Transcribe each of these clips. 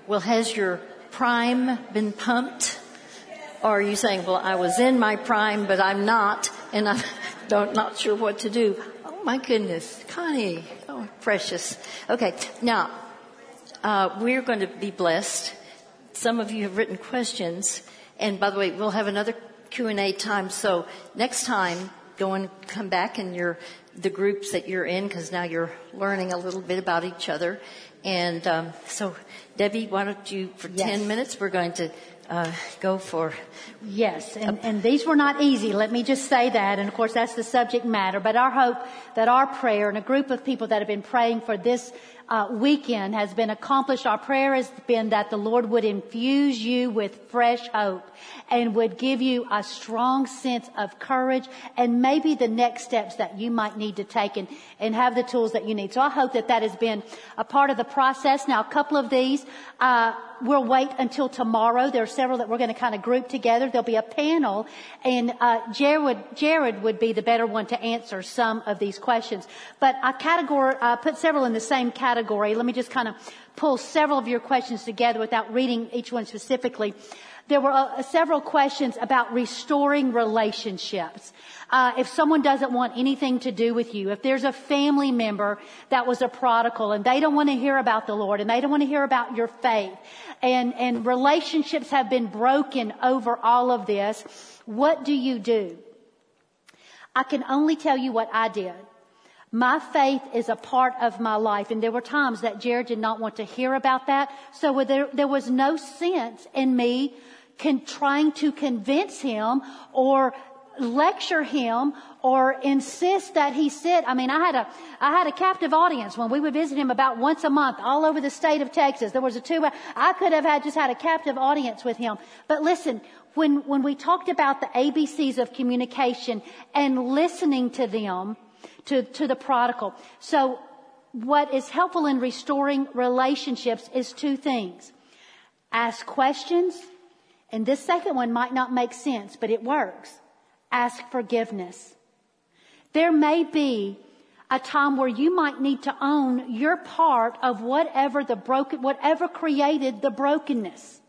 Well, has your prime been pumped? Or are you saying, well, I was in my prime, but I'm not, and I'm not sure what to do? Oh, my goodness. Connie. Oh, precious. Okay. Now, we're going to be blessed. Some of you have written questions. And by the way, we'll have another Q&A time. So next time, go and come back in the groups that you're in, because now you're learning a little bit about each other. And so, Debbie, why don't you, for 10 minutes, we're going to go for... Yes, and these were not easy. Let me just say that. And, of course, that's the subject matter. But our hope that our prayer and a group of people that have been praying for this weekend has been accomplished. Our prayer has been that the Lord would infuse you with fresh hope and would give you a strong sense of courage and maybe the next steps that you might need to take and have the tools that you need. So I hope that has been a part of the process. Now, a couple of these, we'll wait until tomorrow. There are several that we're going to kind of group together. There'll be a panel, and Jared would be the better one to answer some of these questions. But I put several in the same category. Let me just kind of pull several of your questions together without reading each one specifically. There were several questions about restoring relationships. If someone doesn't want anything to do with you, if there's a family member that was a prodigal and they don't want to hear about the Lord and they don't want to hear about your faith, and relationships have been broken over all of this, what do you do? I can only tell you what I did. My faith is a part of my life, and there were times that Jared did not want to hear about that, so there was no sense in me trying to convince him or lecture him or insist that he sit. I mean, I had a captive audience when we would visit him about once a month all over the state of Texas. There was I could have just had a captive audience with him. But listen, when we talked about the ABCs of communication and listening to them, to the prodigal. So what is helpful in restoring relationships is two things. Ask questions. And this second one might not make sense, but it works. Ask forgiveness. There may be a time where you might need to own your part of whatever created the brokenness.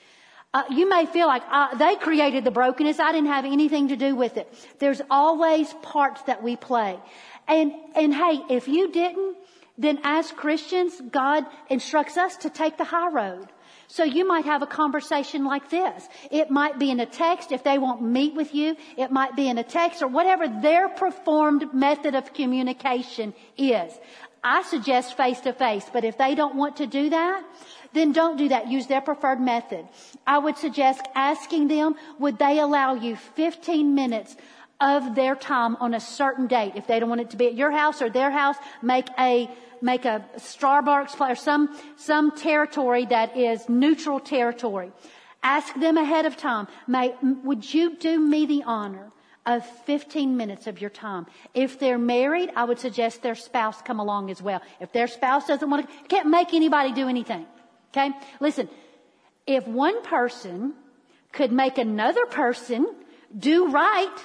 You may feel like they created the brokenness. I didn't have anything to do with it. There's always parts that we play. And hey, if you didn't, then as Christians, God instructs us to take the high road. So you might have a conversation like this. It might be in a text if they won't meet with you. It might be in a text or whatever their preformed method of communication is. I suggest face to face, but if they don't want to do that, then don't do that. Use their preferred method. I would suggest asking them, would they allow you 15 minutes of their time on a certain date? If they don't want it to be at your house or their house, make a Starbucks or some territory that is neutral territory. Ask them ahead of time. Would you do me the honor of 15 minutes of your time? If they're married, I would suggest their spouse come along as well. If their spouse doesn't want to, can't make anybody do anything. Okay? Listen, if one person could make another person do right,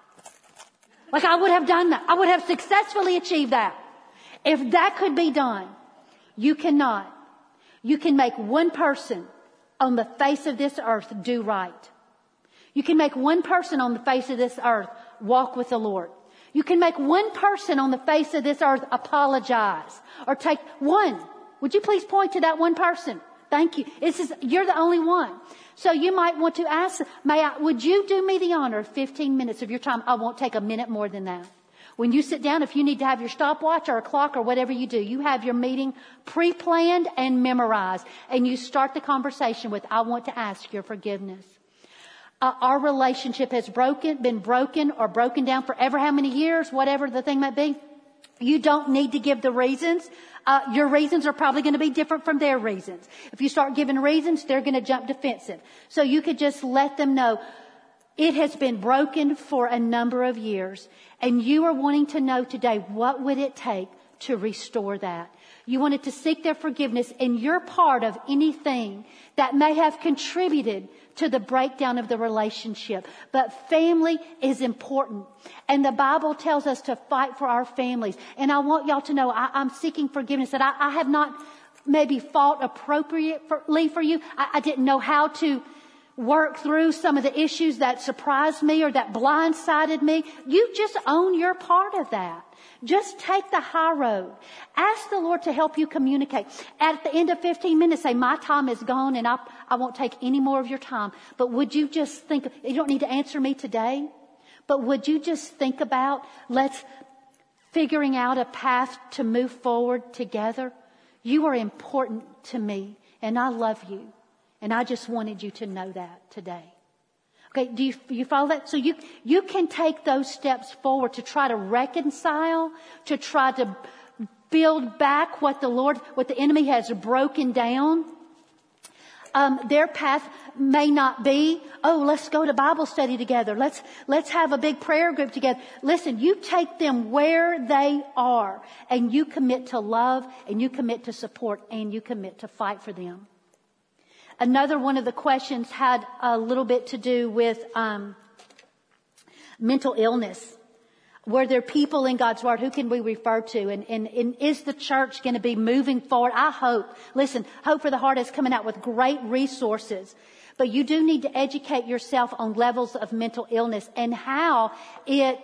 like I would have done that. I would have successfully achieved that. If that could be done, you cannot. You can make one person on the face of this earth do right. You can make one person on the face of this earth walk with the Lord. You can make one person on the face of this earth apologize or take one. Would you please point to that one person? Thank you. You're the only one. So you might want to ask, would you do me the honor of 15 minutes of your time? I won't take a minute more than that. When you sit down, if you need to have your stopwatch or a clock or whatever you do, you have your meeting pre-planned and memorized. And you start the conversation with, I want to ask your forgiveness. Our relationship has been broken or broken down forever, how many years, whatever the thing might be. You don't need to give the reasons. Your reasons are probably going to be different from their reasons. If you start giving reasons, they're going to jump defensive. So you could just let them know, it has been broken for a number of years, and you are wanting to know today, what would it take to restore that? You wanted to seek their forgiveness, and you're part of anything that may have contributed to the breakdown of the relationship. But family is important, and the Bible tells us to fight for our families. And I want y'all to know, I'm seeking forgiveness, that I have not maybe fought appropriately for you. I didn't know how to work through some of the issues that surprised me or that blindsided me. You just own your part of that. Just take the high road. Ask the Lord to help you communicate. At the end of 15 minutes, say, my time is gone and I won't take any more of your time. But would you just think, you don't need to answer me today, but would you just think about figuring out a path to move forward together? You are important to me and I love you. And I just wanted you to know that today. Okay, do you follow that? So you can take those steps forward to try to reconcile, to try to build back what the enemy has broken down. Their path may not be, let's go to Bible study together. Let's have a big prayer group together. Listen, you take them where they are and you commit to love and you commit to support and you commit to fight for them. Another one of the questions had a little bit to do with mental illness. Were there people in God's Word? Who can we refer to? And is the church going to be moving forward? I hope. Listen, Hope for the Heart is coming out with great resources. But you do need to educate yourself on levels of mental illness and how it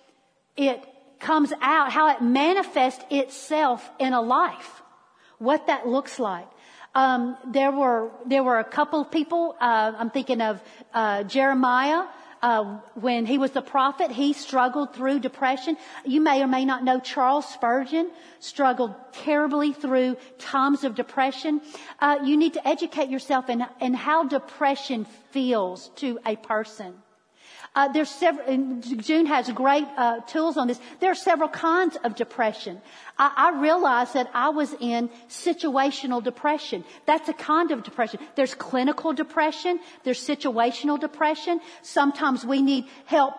comes out, how it manifests itself in a life. What that looks like. There were a couple of people, I'm thinking of, Jeremiah, when he was the prophet, he struggled through depression. You may or may not know Charles Spurgeon struggled terribly through times of depression. You need to educate yourself in how depression feels to a person. There's several, and June has great tools on this. There are several kinds of depression. I realized that I was in situational depression. That's a kind of depression. There's clinical depression. There's situational depression. Sometimes we need help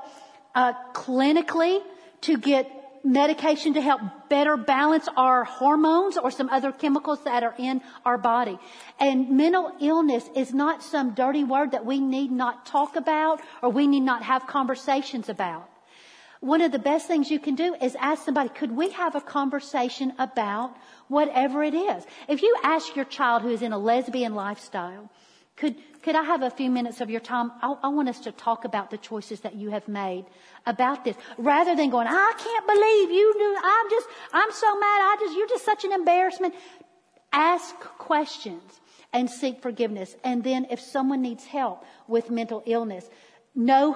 clinically to get medication to help better balance our hormones or some other chemicals that are in our body. And mental illness is not some dirty word that we need not talk about or we need not have conversations about. One of the best things you can do is ask somebody, could we have a conversation about whatever it is? If you ask your child who is in a lesbian lifestyle, could I have a few minutes of your time? I want us to talk about the choices that you have made about this. Rather than going, I can't believe you knew, I'm so mad, you're just such an embarrassment. Ask questions and seek forgiveness. And then if someone needs help with mental illness, know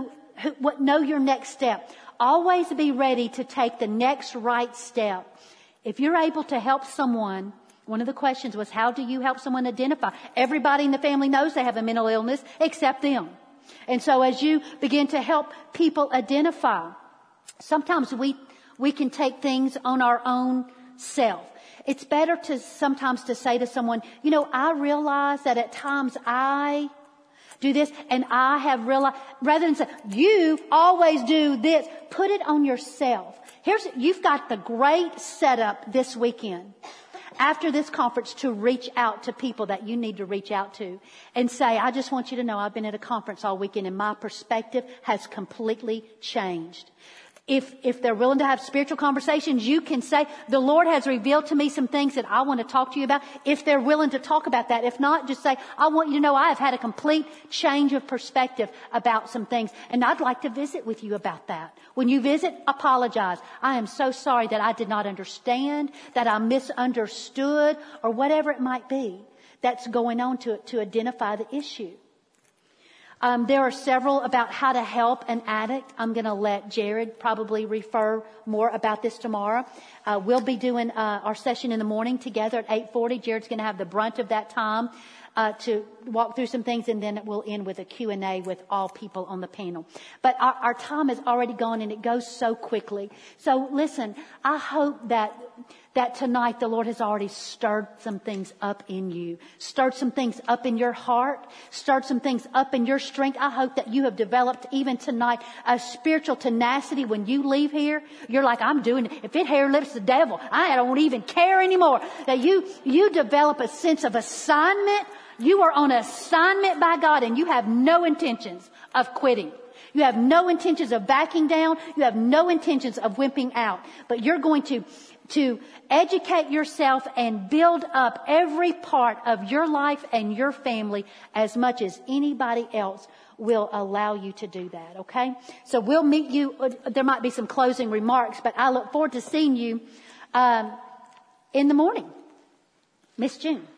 know your next step. Always be ready to take the next right step. If you're able to help someone, one of the questions was, how do you help someone identify? Everybody in the family knows they have a mental illness except them. And so as you begin to help people identify, sometimes we can take things on our own self. It's better sometimes to say to someone, I realize that at times I do this and I have realized, rather than say, you always do this, put it on yourself. You've got the great setup this weekend. After this conference, to reach out to people that you need to reach out to and say, I just want you to know I've been at a conference all weekend and my perspective has completely changed. If they're willing to have spiritual conversations, you can say, the Lord has revealed to me some things that I want to talk to you about. If they're willing to talk about that. If not, just say, I want you to know I have had a complete change of perspective about some things. And I'd like to visit with you about that. When you visit, apologize. I am so sorry that I did not understand, that I misunderstood, or whatever it might be that's going on to identify the issue. There are several about how to help an addict. I'm going to let Jared probably refer more about this tomorrow. We'll be doing our session in the morning together at 8:40. Jared's going to have the brunt of that time to walk through some things, and then we'll end with a Q&A with all people on the panel. But our time is already gone, and it goes so quickly. So listen, I hope that tonight the Lord has already stirred some things up in you, stirred some things up in your heart, stirred some things up in your strength. I hope that you have developed even tonight a spiritual tenacity. When you leave here, you're like, I'm doing it. If it hair lifts the devil, I don't even care anymore. That you develop a sense of assignment. You are on assignment by God, and you have no intentions of quitting. You have no intentions of backing down. You have no intentions of wimping out. But you're going to to educate yourself and build up every part of your life and your family as much as anybody else will allow you to do that, okay? So we'll meet you. There might be some closing remarks, but I look forward to seeing you in the morning. Miss June.